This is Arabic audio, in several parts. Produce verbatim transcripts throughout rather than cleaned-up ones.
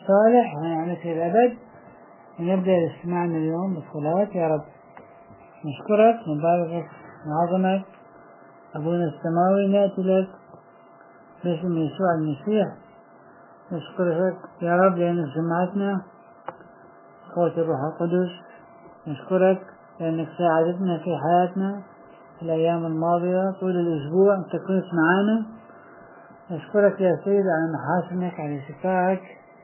صالح ونعمته الأبد. ونبدأ الاستماعنا اليوم بالصلاة. يا رب نشكرك ونباركك وعظمك أبونا السماوي، نأتي لك باسم يسوع المسيح. نشكرك يا رب لأنك سمعتنا قوة الروح القدس. نشكرك لأنك ساعدتنا في حياتنا في الأيام الماضية طول الأسبوع، أنت كنت معنا. نشكرك يا سيد على محاسنك، على شفاعك،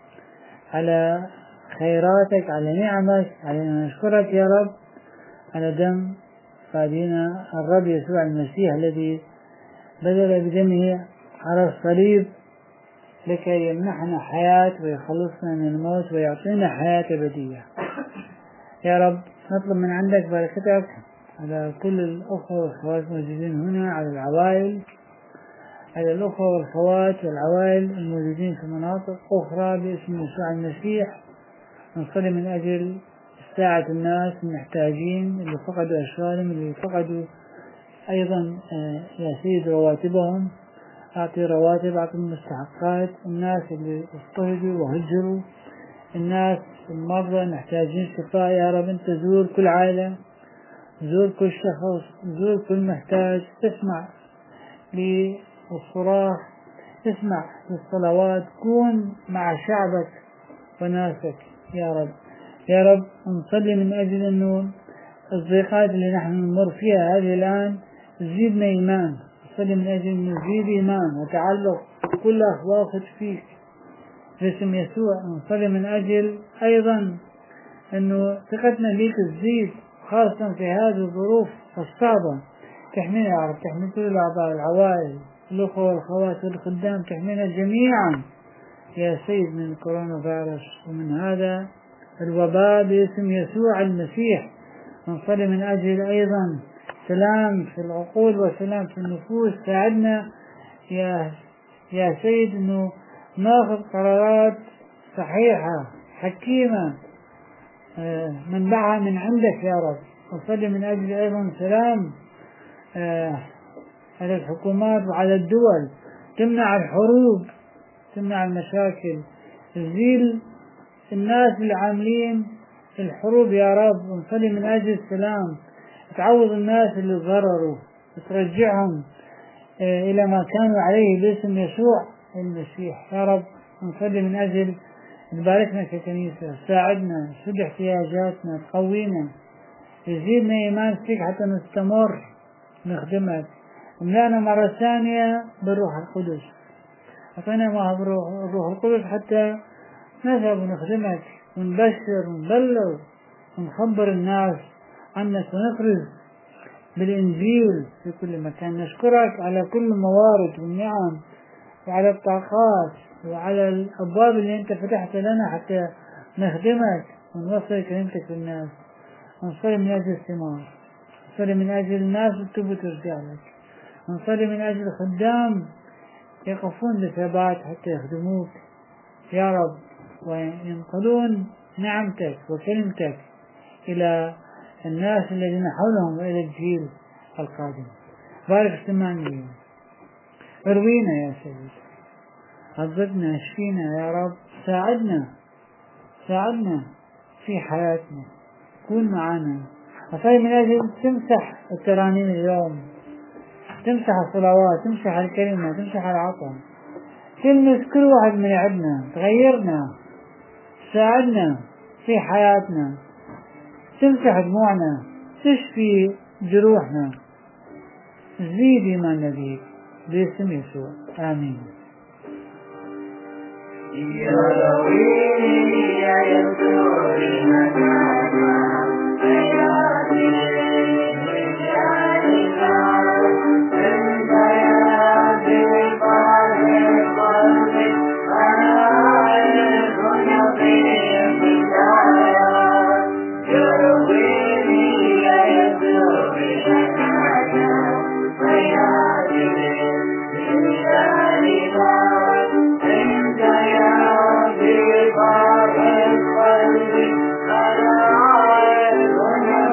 على خيراتك، على نعمك علينا. نشكرك يا رب على دم فادينا الرب يسوع المسيح الذي بذل بدمه على الصليب لكي يمنحنا حياة ويخلصنا من الموت ويعطينا حياة أبدية. يا رب نطلب من عندك بركتك على كل الأخوة والأخوات الموجودين هنا، على العوائل، على الأخوة والأخوات والعوائل الموجودين في مناطق أخرى باسم يسوع المسيح. نصلي من أجل ساعة الناس المحتاجين اللي فقدوا أشغالهم، اللي فقدوا أيضا يا سيد رواتبهم. أعطي رواتب، أعطي مستحقات الناس اللي اضطهدوا وهجروا، الناس المرضى محتاجين شفاء. يا رب أنت زور كل عائلة، زور كل شخص، زور كل محتاج. تسمع للصراخ، تسمع للصلوات، كون مع شعبك وناسك يا رب. يا رب نصلي من أجل أنه الضيقات اللي نحن نمر فيها هذه الآن تزيدنا إيمان. نصلي من أجل أن نزيد إيمان وتعلق كل أخلاقك فيك باسم يسوع. نصلي من أجل أيضا أنه ثقتنا بيك تزيد، خاصة في هذه الظروف الصعبة. تحمينا يا رب، تحمي كل الأعضاء، العوائل، الأخوة والأخوات والخدام، تحمينا جميعا يا سيد من كورونا فيروس ومن هذا الوباء باسم يسوع المسيح. نصلي من أجل أيضا سلام في العقول وسلام في النفوس. ساعدنا يا يا سيد أنه ناخذ قرارات صحيحة حكيمة منبعها من عندك يا رب. نصلي من أجل أيضا سلام على الحكومات وعلى الدول، تمنع الحروب، تمنع المشاكل، تزيل الناس اللي عاملين الحروب يا رب. ونصلي من أجل السلام، تعوض الناس اللي ضرروا وترجعهم إلى ما كانوا عليه باسم يسوع المسيح يا رب. نصلي من أجل نباركنا ككنيسة، ساعدنا، سد احتياجاتنا، تقوينا، يزيدنا إيمان فيك حتى نستمر نخدمك. املأنا مرة ثانية بالروح القدس، أعطينا معه الروح القدس حتى نذهب ونخدمك ونبشر ونبلغ ونخبر الناس عنك ونخرج بالإنجيل في كل مكان. نشكرك على كل الموارد والنعم وعلى الطاقات وعلى الأبواب اللي أنت فتحت لنا حتى نخدمك ونوصل كلمتك للناس. نصلي من أجل الثمار، نصلي من أجل الناس تتوب وترجع لك، نصلي من أجل الخدام يقفون بثبات حتى يخدموك يا رب وينقلون نعمتك وكلمتك إلى الناس الذين حولهم وإلى الجيل القادم. بارك استماعنا اليوم، اروينا يا سيد، عذبنا، اشفينا يا رب، ساعدنا ساعدنا في حياتنا، كون معنا. وصلي من أجل تمسح الترانيم اليوم، تمسح الصلوات، تمسح الكلمة، تمسح العطاء، تلمس كل واحد من عندنا، تغيرنا، تساعدنا في حياتنا، تمسح دموعنا، تشفي جروحنا، زيد إيماننا بيك باسم يسوع، آمين. يا رويني يا يسوع مكانا حياتي لجعلك أنت يا ببار قلبي أنا عارف يقين بالآيات. يا رويني يا يسوع مكانا حياتي لجعلك أنت يا ببار قلبي أنا عارف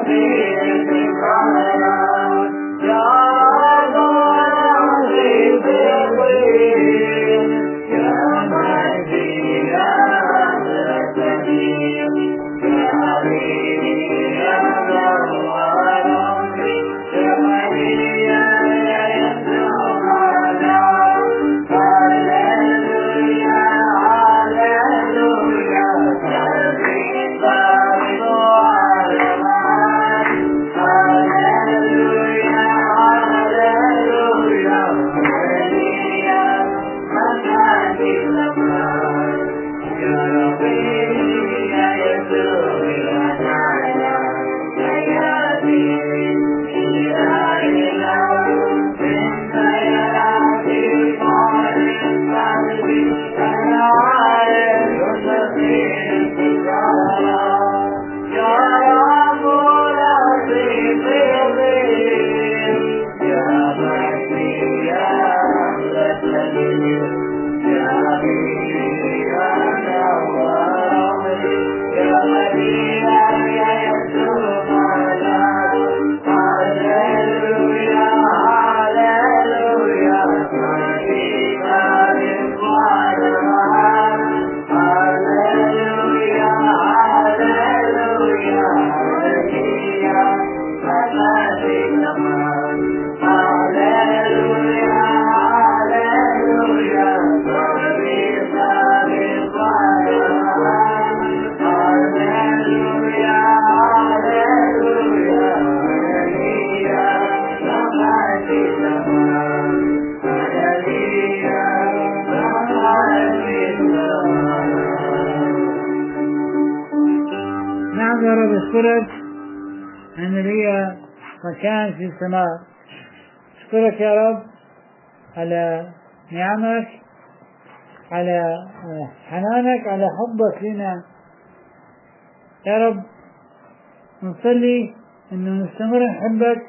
نعم يا رب أشكرك أن لي مكان في السماء. أشكرك يا رب على نعمك، على حنانك، على حبك لنا يا رب. نصلي إنه نستمر نحبك،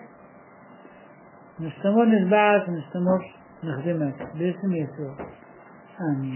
نستمر نتبعك، نستمر نخدمك باسم يسوع، آمين.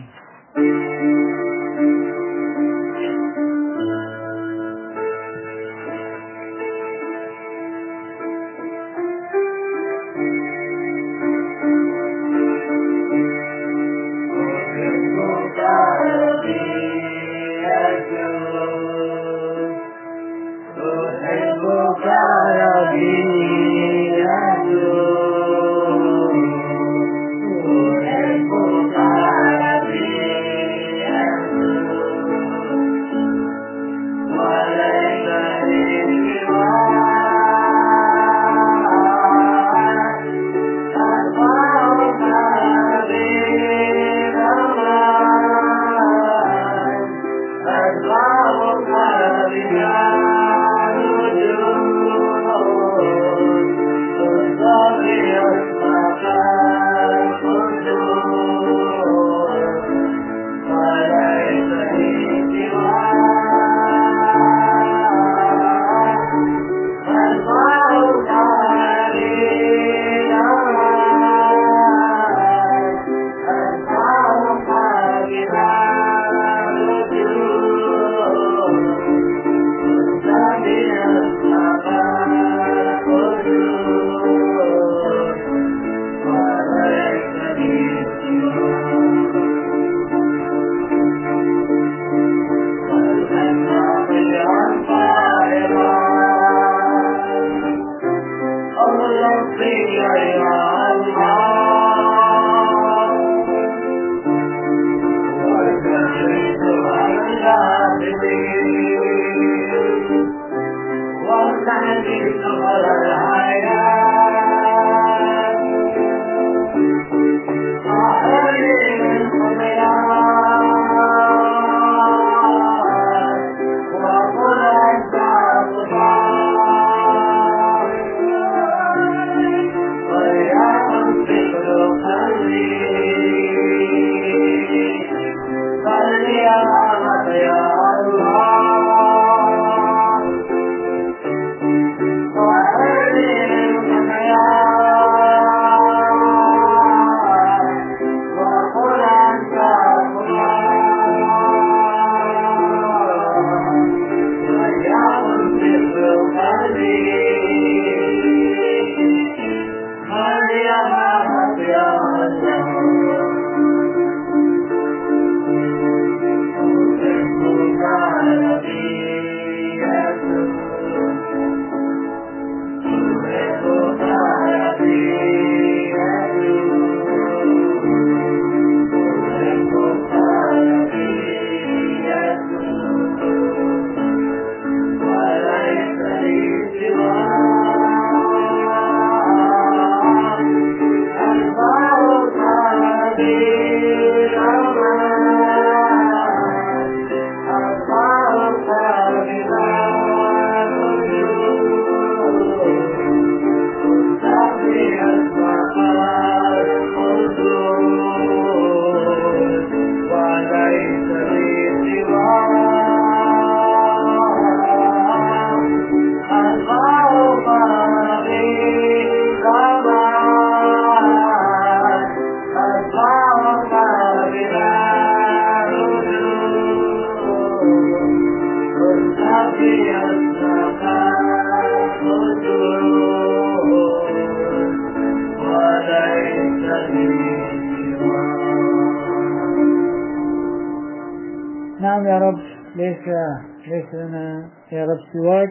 نعم يا رب، ليس ليس لنا يا رب سواك.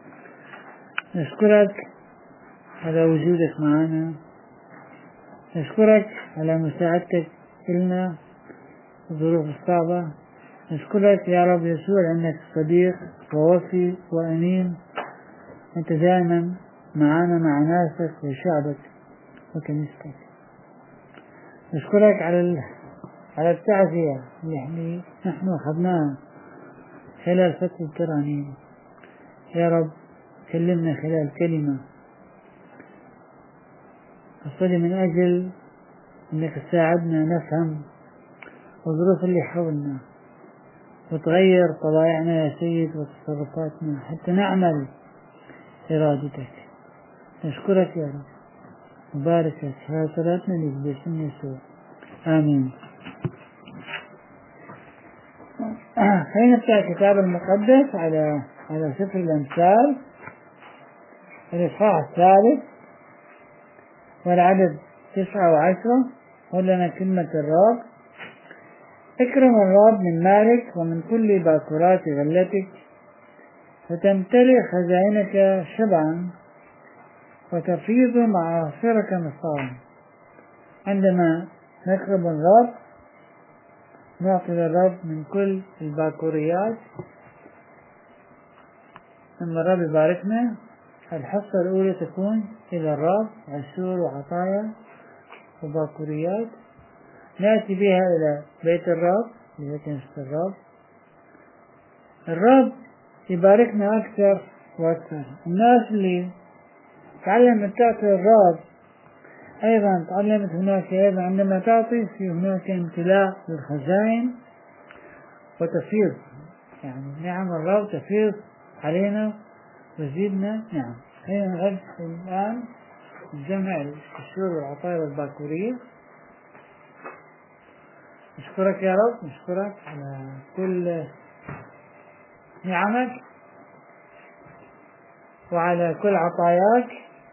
نشكرك على وجودك معنا، نشكرك على مساعدتك لنا في الظروف الصعبة. نشكرك يا رب يسوع لأنك صديق ووفي وأمين، أنت دائما معنا مع ناسك وشعبك وكنيستك. نشكرك على على التعزية اللي نحن أخذناها خلال فترة الترانيم. يا رب كلمنا خلال كلمة. أصلي من أجل أنك تساعدنا نفهم الظروف اللي حولنا وتغير طبائعنا يا سيد وتصرفاتنا حتى نعمل إرادتك. نشكرك يا رب مبارك لك. هذا صلاتنا لك باسم يسوع، آمين. خلينا نفتح الكتاب المقدس على على سفر الأمثال الإصحاح الثالث والعدد تسعة وعشرة. ولنا كلمة الرب: اكرم الرب من مالك ومن كل باكورات غلتك، فتمتلئ خزائنك شبعا وتفيض معاصرك مصارا. عندما نكرم الرب نعطي للرب من كل الباكوريات. لما الرب يباركنا الحصة الأولى تكون إلى الرب، عسور وعطايا وباكوريات، نأتي بها إلى بيت الرب لبيت الرب. الرب يباركنا أكثر وأكثر. الناس اللي تعلمت تعطي الرب أيضا تعلمت هناك أيضا عندما تعطي في هناك امتلاء للخزائن وتفيض، يعني نعم الرب تفيض علينا وزيدنا نعم. خلينا نغد الآن الجمع الشهور والعطايا والباكورية. نشكرك يا رب، نشكرك على كل نعمك وعلى كل عطاياك.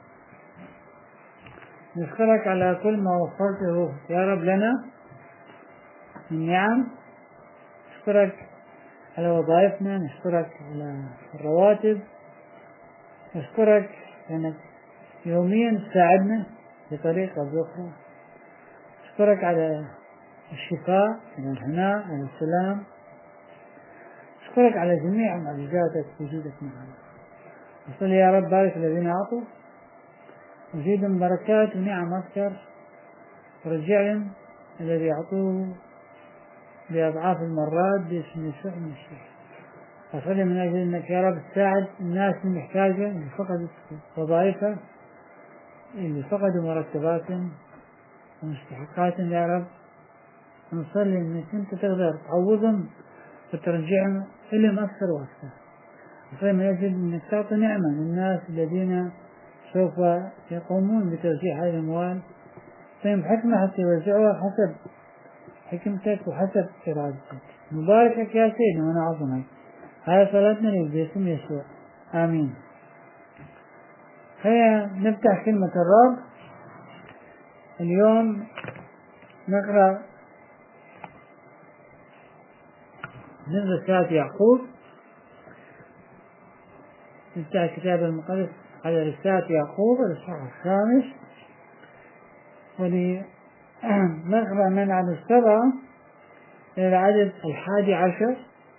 نشكرك على كل ما وفرته يا رب لنا من نعم. نشكرك على وظائفنا، نشكرك على الرواتب، نشكرك لأنك يوميا تساعدنا بطريقة أو بأخرى. نشكرك على الشفاء، على الهناء، على السلام. نشكرك على جميع معجزاتك وجودك معنا. وصل يا رب بارك الذين أعطوا وزيدهم بركات ونعم أكثر، ورجعهم الذي أعطوه بأضعاف المرات باسم يسوع المسيح. أصلي من أجل أنك يا رب تساعد الناس المحتاجة اللي فقدت وظائفها، اللي فقدوا مرتباتهم ومستحقاتهم يا رب. نصلي أنك أنت تقدر تعوضهم وترجعهم إلهم أكثر وأكثر. أصلي من أجل أنك تعطي نعمة للناس الذين سوف يقومون بتوزيع هذه الأموال، طيب حكمة حتى يوزعوها حسب حكمتك وحسب إرادتك. مباركك يا سيدنا ونعظمك. هذا صلاتنا لك باسم يسوع، آمين. خلينا نفتح كلمة الرب. اليوم نقرأ من رسالة يعقوب. نفتح الكتاب المقدس على رسالة يعقوب الإصحاح الخامس، ولنقرأ من عدد السبعة إلى العدد الحادي عشر.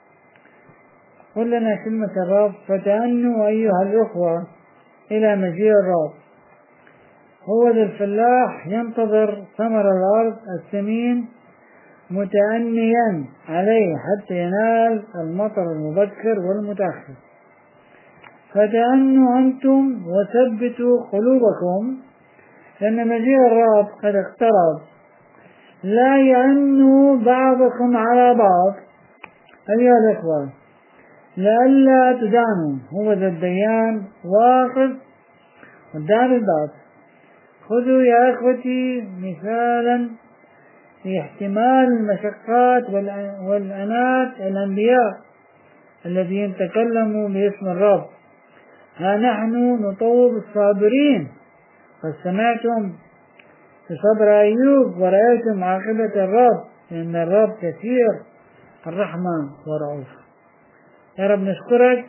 قل لنا كلمة الرب: فتأنوا أيها الأخوة إلى مجيء الرب. هو ذا الفلاح ينتظر ثمر الأرض الثمين متأنيا عليه حتى ينال المطر المبكر والمتأخر. فتأنوا أنتم وثبتوا قلوبكم، لأن مجيء الرب قد اقترب. لا يأنوا بعضكم على بعض أيها الأخوة لئلا تدانوا. هو ذا الديان واقف قدام الباب. خذوا يا أخوتي مثالا في احتمال المشقات والأنات الأنبياء الذين تكلموا باسم الرب. ها نحن نطوب الصابرين، قد سمعتم بصبر أيوب ورأيتم عاقبة الرب، لأن الرب كثير الرحمة ورعوف. يا رب نشكرك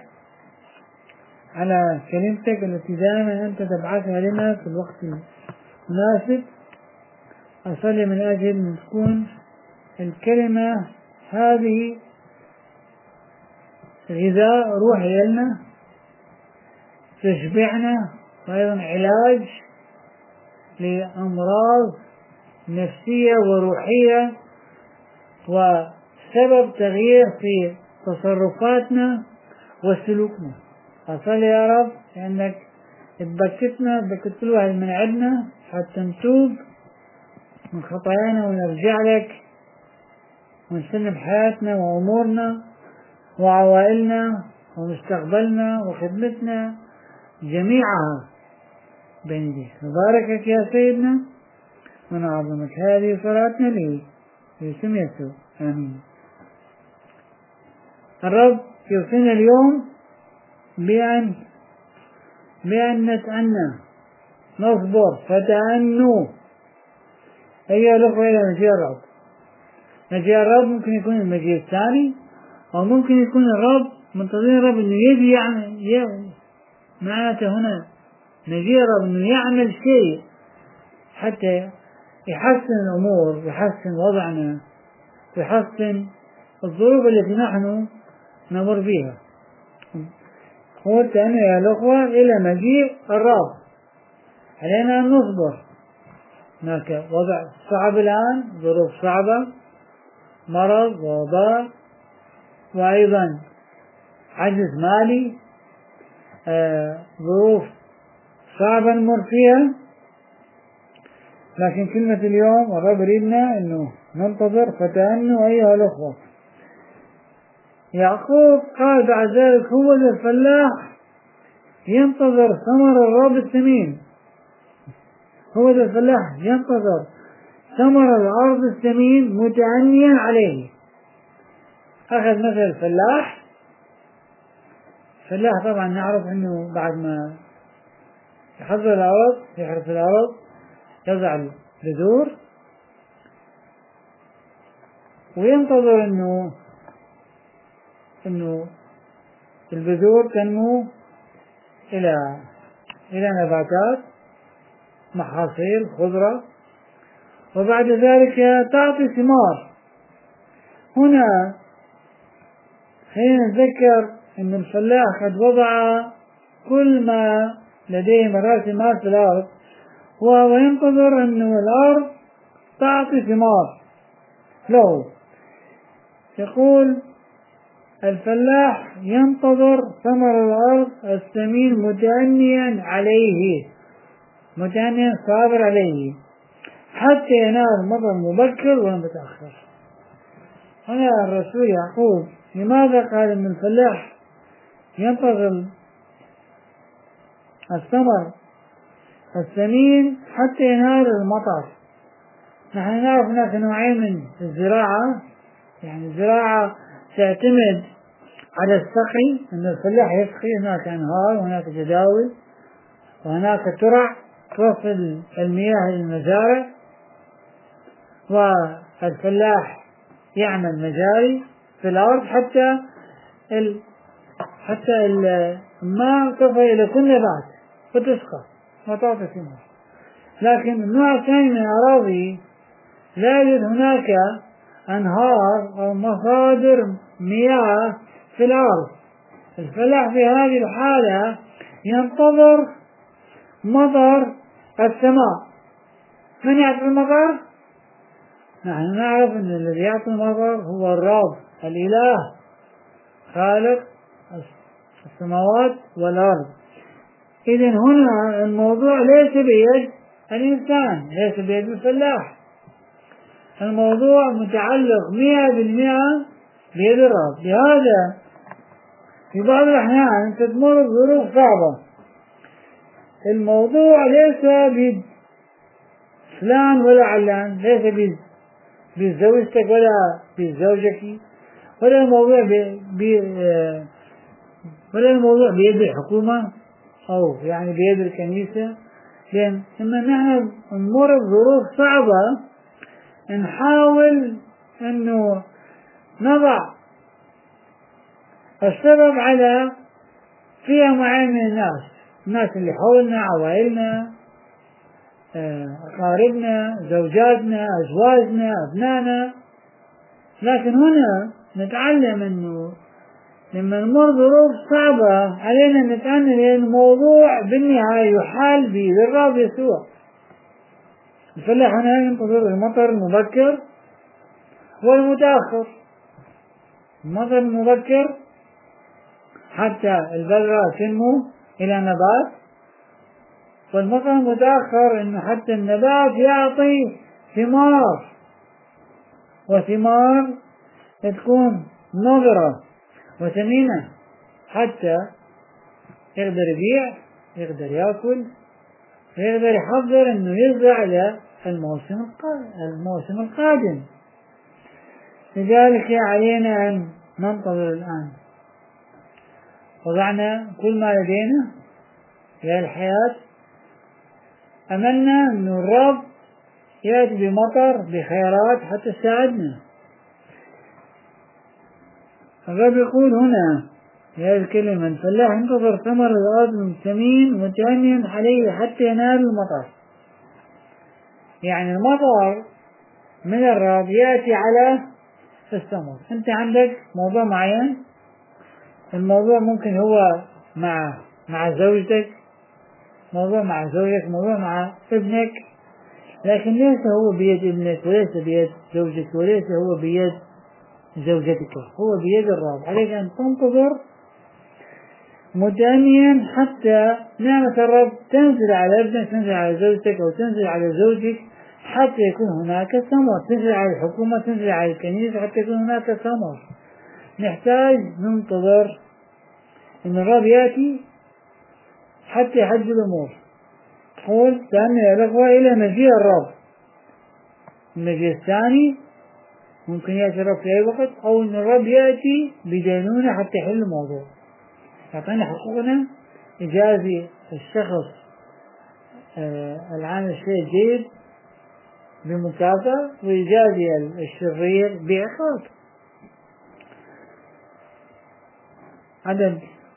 على كلمتك التي دائما أنت تبعثها لنا في الوقت المناسب. أصلي من أجل أن تكون الكلمة هذه غذاء روحي لنا، تشبعنا، وأيضا علاج لأمراض نفسية وروحية، وسبب تغيير في تصرفاتنا وسلوكنا. أصلي يا رب لأنك تبكتنا بكت كل واحد من عندنا حتى نتوب من خطايانا ونرجع لك ونسلم حياتنا وأمورنا وعوائلنا ومستقبلنا وخدمتنا جميعها بين يديك. نباركك يا سيدنا ونعظمك. هذه صلاتنا لي في اسم يسوع، آمين. الرب يوصينا اليوم بأن بأن نتأنى نصبر فتأنوا أيها الأخوة إلى مجيء الرب. مجيء الرب ممكن يكون المجيء الثاني، أو ممكن يكون الرب منتظرين الرب إنه يجي يعمل. معناته هنا مجيء الرب إنه يعمل شيء حتى يحسن الأمور، يحسن وضعنا، يحسن الظروف التي نحن نمر بها. هو التأني يا الأخوة إلى مجيء الرب. علينا أن نصبر. هناك وضع صعب الآن، ظروف صعبة، مرض ووباء، وأيضا عجز مالي، آه، ظروف صعبة نمر فيها. لكن كلمة اليوم الرب يريدنا أنه ننتظر فتأنوا أيها الأخوة. يعقوب قال بعد ذلك: هو الفلاح ينتظر ثمر الرب الثمين. هو الفلاح ينتظر ثمر الأرض الثمين متأنيا عليه. أخذ مثل الفلاح. الفلاح طبعا نعرف أنه بعد ما يحضر الأرض، يحرث الأرض، يضع البذور وينتظر أنه أنه البذور تنمو إلى إلى نباتات، محاصيل، خضرة، وبعد ذلك تعطي ثمار. هنا خلينا نتذكر أن الفلاح قد وضع كل ما لديه من رأس المال في الأرض، وهو ينتظر أن الأرض تعطي ثمار له. يقول الفلاح ينتظر ثمر الأرض الثمين متأنيا عليه، متأنيا صابر عليه حتى ينال مطر مبكر ومتأخر. هنا الرسول يعقوب لماذا قال أن الفلاح ينتظر الثمر الثمين حتى ينال المطر؟ نحن نعرف هناك نوعين من الزراعة، يعني الزراعة تعتمد على السقي، أن الفلاح يسقي، هناك أنهار وهناك جداول وهناك ترع توصل المياه للمزارع، والفلاح يعمل مجاري في الأرض حتى ال... حتى الماء تصل إلى كل نبات وتسقى وتعطي ثمار. لكن النوع الثاني من الأراضي لا يوجد هناك أنهار أو مصادر مياه في الأرض. الفلاح في هذه الحالة ينتظر مطر السماء. من يعطي المطر؟ نحن نعرف أن الذي يعطي المطر هو الرب الإله خالق السماوات والأرض. إذن هنا الموضوع ليس بيد الإنسان، ليس بيد الفلاح. الموضوع متعلق مئة بالمئة بيد الرب. لهذا في بعض الأحيان تمر بظروف صعبة. الموضوع ليس بيد فلان ولا علان، ليس بيد بزوجتك ولا بزوجك، ولا الموضوع بي بي ولا الموضوع بيد الحكومة أو يعني بيد الكنيسة. لأن لما نحن نمر بظروف صعبة نحاول أنه نضع السبب على فئة معينة من الناس، الناس اللي حولنا، عوائلنا، أقاربنا، زوجاتنا، أزواجنا، أبنائنا. لكن هنا نتعلم أنه لما نمر ظروف صعبة علينا نتأنى، لأن الموضوع بالنهاية يحال به بالرب يسوع. الفلاح هنا ينتظر المطر المبكر والمتأخر. المطر المبكر حتى البذرة تنمو إلى نبات، والمطر متأخر إنه حتى النبات يعطي ثمار، وثمار تكون نضرة وثمينة حتى يقدر يبيع، يقدر يأكل، ويقدر يحضر إنه يزرع للموسم الموسم القادم. لذلك علينا أن ننتظر الآن. وضعنا كل ما لدينا في الحياة، أملنا أن الرب يأتي بمطر بخيرات حتى تساعدنا. الرب يقول هنا في هذه الكلمة: الفلاح ينتظر ثمر الأرض من ثمين متأنيا عليه حتى ينال المطر. يعني المطر من الرب يأتي على الثمر. أنت عندك موضوع معين، الموضوع ممكن هو مع مع زوجتك، موضوع مع زوجك، موضوع مع ابنك، لكن ليس هو بيد ابنك، وليس بيد زوجك، وليس هو بيد زوجتك، هو بيد الرب. عليك أن تنتظر متأنيا حتى نعمة الرب تنزل على ابنك، تنزل على زوجتك، أو تنزل على زوجك، حتى يكون هناك ثمر، تنزل على الحكومة، تنزل على الكنيسة، حتى يكون هناك ثمر. نحتاج ننتظر إن الرب يأتي حتى يحدد الأمور. قول تأمل الأخوة إلى مجيء الرب. المجيء الثاني ممكن يأتي الرب في أي وقت، أو إن الرب يأتي بدينونة حتى يحل الموضوع، يعطينا حقوقنا، يجازي الشخص آه العامل الشيء الجيد بمكافأة، ويجازي الشرير بعقاب. عدد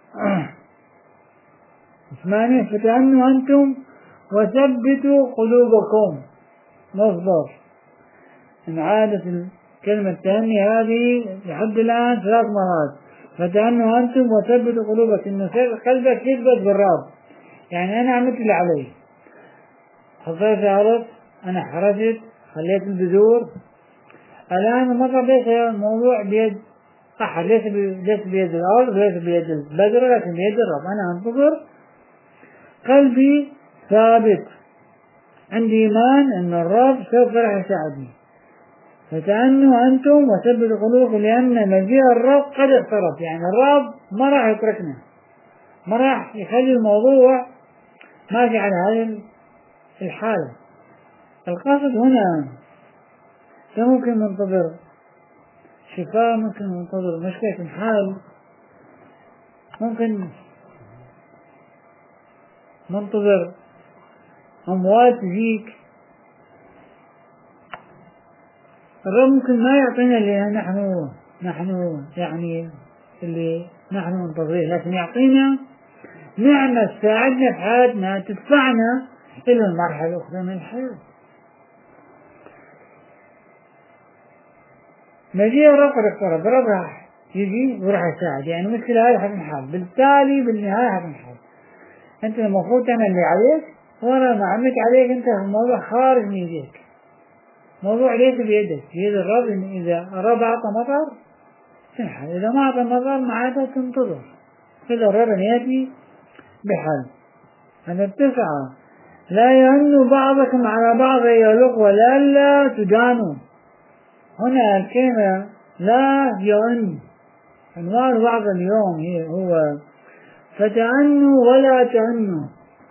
ثمانية: فتأنوا أنتم وثبتوا قلوبكم. مصدر إن عادت الكلمة التأني هذه لحد الآن ثلاث مرات. فتأنوا أنتم وثبتوا قلوبكم، إنه قلبك يثبت بالرب. يعني أنا عملت اللي علي، حصلت الأرض، أنا حرجت، خليت البذور، الآن المطر ليس الموضوع بيد أحد، ليس ليس بيد الأرض، ليس بيد البذرة، لكن بيد الرب. أنا أنتظر، قلبي ثابت، عندي إيمان أن الرب سوف راح يساعدني. فتأنوا أنتم وثبتوا قلوبكم لأن مجيء الرب قد اقترب. يعني الرب ما راح يتركنا، ما راح يخلي الموضوع ماشي على هذه الحالة. القصد هنا ممكن ننتظر شفاء، ممكن ننتظر مشكلة حال، ممكن ننتظر أموال تجيك. الرب ممكن ما يعطينا اللي نحن نحن يعني اللي نحن ننتظره، لكن يعطينا نعمة تساعدنا في حياتنا، تدفعنا إلى المرحلة الأخرى من الحياة. مجيء الرب قد اقترب، الرب راح يجي وراح يساعد. يعني المشكلة هذه حتنحل، بالتالي بالنهاية حتنحل. أنت المفروض تعمل اللي عليك، وأنا ما عملت عليك، أنت الموضوع خارج من يديك، موضوع ليس بيدك، بيد الرب. إن إذا الرب أعطى مطر تنحل، إذا ما أعطى مطر معناته تنتظر إذا الرب يأتي بحل. هذا التسعة: لا يهن بعضكم على بعض أيها الأخوة لئلا تدانوا. هنا الكلمة لا يهن عنوان وعظ اليوم هي هو فتأنوا ولا تهنوا.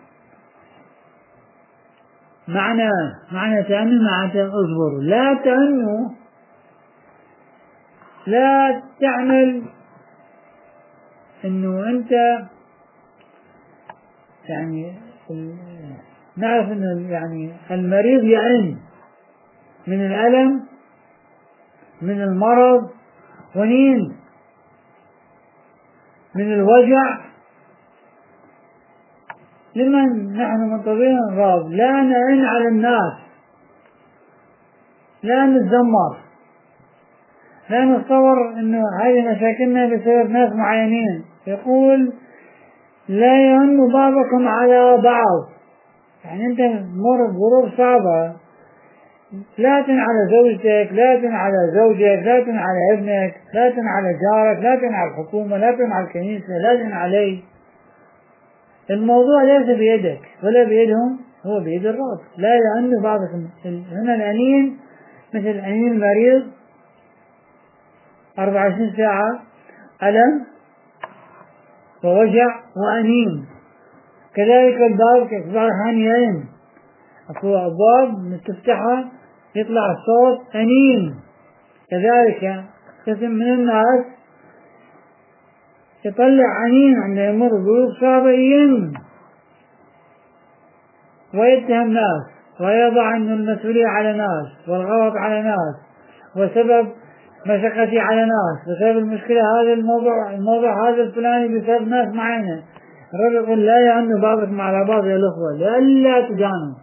معنى معنى تأنوا معنى اصبروا. لا تهنوا، لا تعمل انه انت يعني نعرف انه يعني المريض يعن من الألم، من المرض، ونين من الوجع. لمن نحن منتظرين الرب. لا نعن على الناس، لا نتذمر، لا نتصور انه هذه مشاكلنا بسبب ناس معينين. يقول لا يهن بعضكم على بعض. يعني انت مر بظروف صعبة، لا تن على زوجتك، لا تن على زوجك، لا تن على ابنك، لا تن على جارك، لا تن على الحكومة، لا تن على الكنيسة، لا تن علي. الموضوع ليس بيدك ولا بيدهم، هو بيد الرب. لا لأنه بعضكم هنا الأنين مثل الأنين المريض أربعة وعشرين ساعة ألم ووجع وأنين. كذلك الباب كأسبوع الحانيين أكو أبواب تفتحها يطلع الصوت أنين. كذلك قسم من الناس يطلع أنين عندما يمر بظروف صعبة ين ويتهم ناس ويضع أن المسؤولية على ناس والغلط على ناس وسبب مشقتي على ناس وسبب المشكلة هذا الموضوع الموضوع هذا الفلاني بسبب ناس معينة. الرب يقول لا يعنوا بعضكم على بعض يا الأخوة لئلا تدانوا.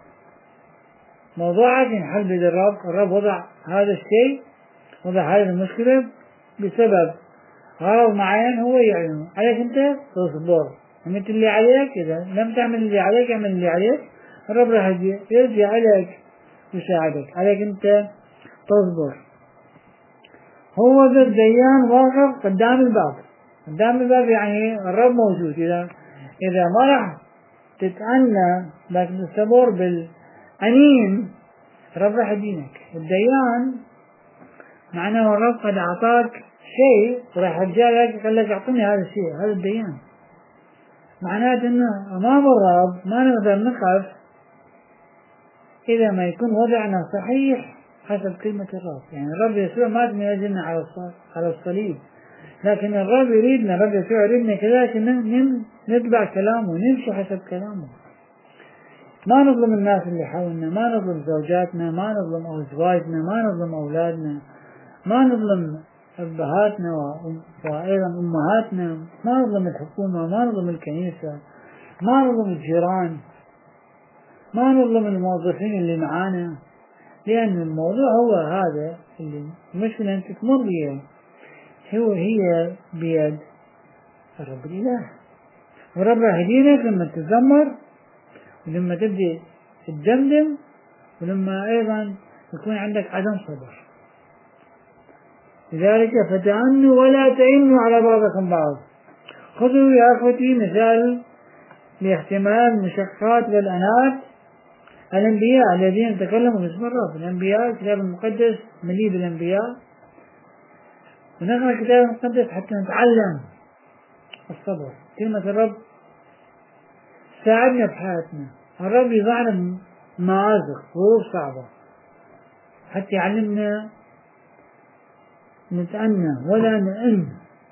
موضوعك ينحل بيد الرب. الرب وضع هذا الشيء، وضع هذه المشكلة بسبب غرض معين هو يعلنه عليك. أنت تصبر، عملت اللي عليك، إذا لم تعمل اللي عليك اعمل اللي عليك، الرب راح يرجع عليك ويساعدك. عليك أنت تصبر. هو ذا الديان واقف قدام الباب. قدام الباب يعني الرب موجود. إذا إذا ما راح تتأنى لكن تستمر بالأنين الرب راح يدينك. الديان معناه الرب قد أعطاك شيء وراح يرجع لك يقول لك أعطني هذا الشيء. هذا الديان معناته أنه أمام الرب ما نقدر نقف إذا ما يكون وضعنا صحيح حسب كلمة الرب. يعني الرب يسوع مات من أجلنا على الصليب، لكن الرب يريدنا، الرب يسوع يريدنا كذلك نتبع كلامه ونمشي حسب كلامه. ما نظلم الناس اللي حولنا، ما نظلم زوجاتنا، ما نظلم أزواجنا، ما نظلم أولادنا، ما نظلم أبهاتنا وأيضا أمهاتنا، ما نظلم الحكومة، ما نظلم الكنيسة، ما نظلم الجيران، ما نظلم الموظفين اللي معانا، لأن الموضوع هو هذا اللي المشكلة أنت تمر بيه هو هي بيد الرب الإله. ورب راح يدينك لما تتذمر ولما تبدي تدمدم ولما أيضا يكون عندك عدم صبر. لذلك فتأنوا ولا تئنوا على بعضكم بعض. خذوا يا أخوتي مثال لاحتمال المشقات والأنات الأنبياء الذين تكلموا باسم الرب. الأنبياء الكتاب المقدس مليء بالأنبياء، ونقرأ الكتاب المقدس حتى نتعلم الصبر. كلمة الرب ساعدنا بحياتنا. الرب يضعنا مآزق ظروف صعبة حتى يعلمنا نتأنى ولا نئن.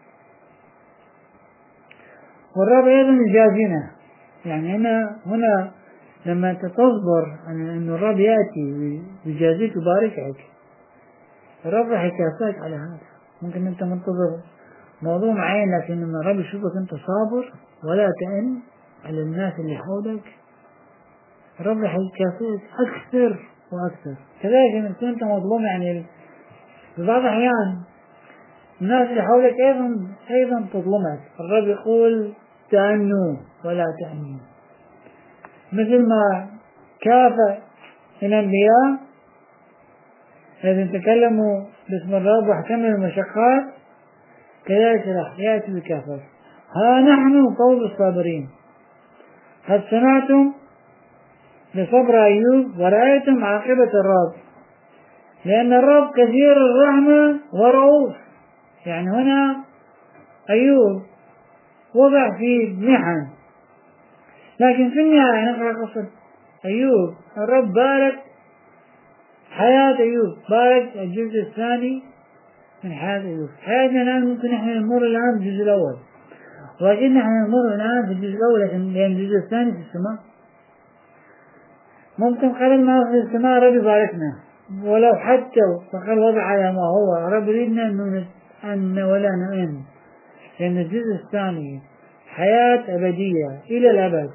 والرب أيضا يجازينا. يعني هنا هنا لما أنت تصبر أن الرب يأتي ويجازيك ويباركك، الرب راح يكافئك على هذا. ممكن أنت منتظر موضوع معين، لكن لما الرب يشوفك أنت صابر ولا تئن على الناس اللي حولك، الرب راح يكافئك أكثر وأكثر. كذلك إن كنت مظلوم، يعني في بعض الأحيان الناس اللي حولك أيضا أيضا تظلمك. الرب يقول تأنوا ولا تأنوا. مثل ما كافأ الأنبياء الذين تكلموا باسم الرب واحتملوا المشقات، كذلك راح يأتي بكافر. ها نحن قوم الصابرين، هل سمعتم لصبر أيوب ورأيتم عاقبة الرب، لأن الرب كثير الرحمة ورؤوف. يعني هنا أيوب وضع في محن، لكن في النهاية نقرأ قصة أيوب. الرب بارك حياة أيوب، بارك الجزء الثاني من حياة أيوب. حياتنا الآن ممكن نحن نمر الآن في الجزء الأول، ولكن نحن نمر الآن في الجزء الأول، لكن لأن الجزء الثاني في السماء. ممكن قبل ما في السماء رب يباركنا، ولو حتى فقال وضع على ما هو. رب يريدنا أن ولا نؤمن، لأن الجزء الثاني حياة أبدية إلى الأبد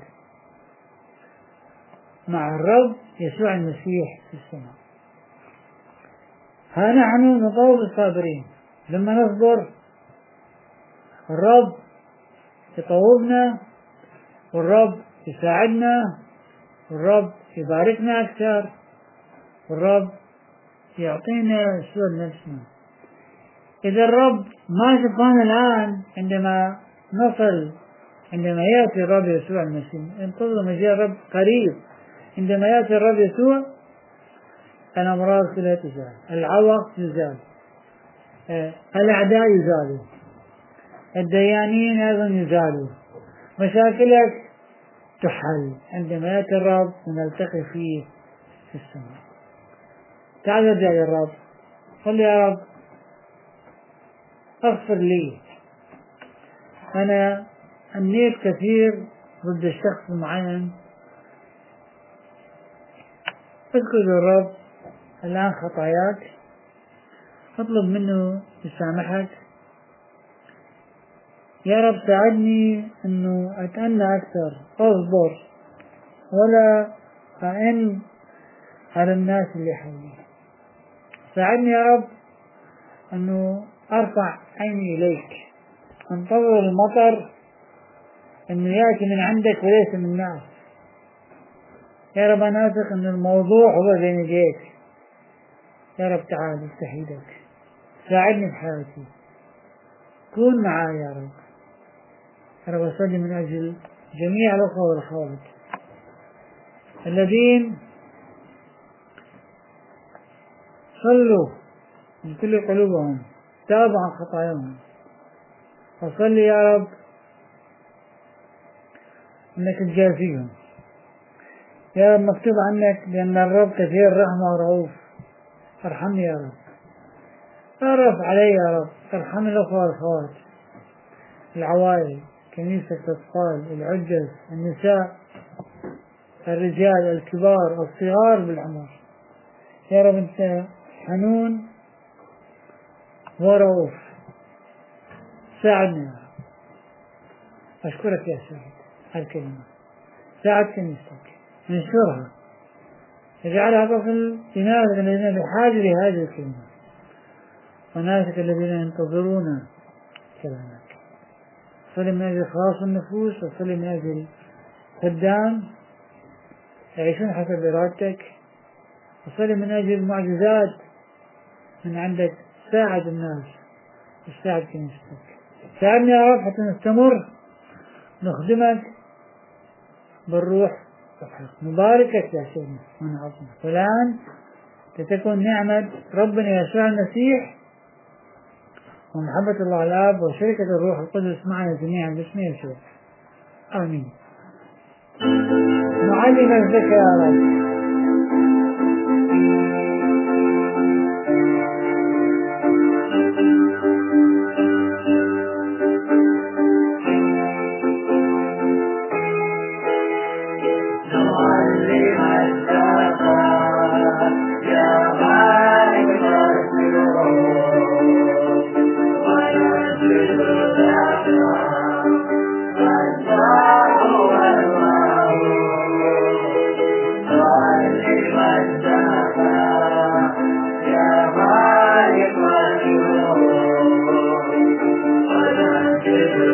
مع الرب يسوع المسيح في السماء. ها نحن نطوب الصابرين. لما نصبر الرب يطوبنا، والرب يساعدنا، والرب يباركنا أكثر، والرب يعطينا سؤال نفسنا. إذا الرب ما شفانا الآن عندما نصل، عندما يأتي الرب يسوع المسيح، انتظر مجيء الرب قريب. عندما يأتي الرب يسوع الأمراض كلها تزال، العوق يزال، الأعداء يزالوا، الديانين أيضا يزالوا، مشاكلك تحل عندما يأتي الرب ونلتقي فيه في السماء. تعال ارجع للرب، قل يا رب اغفر لي، أنا أنيت كثير ضد الشخص معين. اذكر للرب الآن خطاياك، اطلب منه يسامحك. يا رب ساعدني أنه أتأنى أكثر، أصبر ولا أئن على الناس اللي حولي. ساعدني يا رب أنه أرفع عيني إليك، أنتظر المطر أنه يأتي من عندك وليس من الناس. يا رب أنا أثق أن الموضوع هو بين يديك. يا رب تعال افتح يدك، ساعدني في حياتي، كون معي يا رب. يا رب أصلي من أجل جميع الأخوة والأخوات الذين صلوا من كل قلوبهم، تابوا عن خطاياهم. أصلي يا رب أنك تجازيهم. يا رب مكتوب عنك بأن الرب كثير رحمة ورؤوف. ارحمني يا رب، تعرف علي يا رب، ارحم الأخوة والأخوات، العوائل، كنيسة الأطفال، العجز، النساء، الرجال، الكبار، الصغار بالعمر. يا رب أنت حنون ورؤوف، ساعدنا يا رب. أشكرك يا سيد هالكلمة، ساعد كنيستك، انشرها، اجعلها تصل لناس الذين بحاجة لهذه الكلمة، وناسك الذين ينتظرون كلامك. صلي من أجل خلاص النفوس، وصلي من أجل خدام يعيشون حسب إرادتك، وصلي من أجل معجزات من عندك. ساعد الناس وساعد كنيستك. ساعدني يا رب حتى نستمر نخدمك بالروح والحق. مباركك يا سيدنا ونعظمك. والآن تكون نعمة ربنا يسوع المسيح ومحبة الله الآب وشركة الروح القدس معنا جميعا باسم يسوع، آمين. معلم الذكر يا رب. Yeah.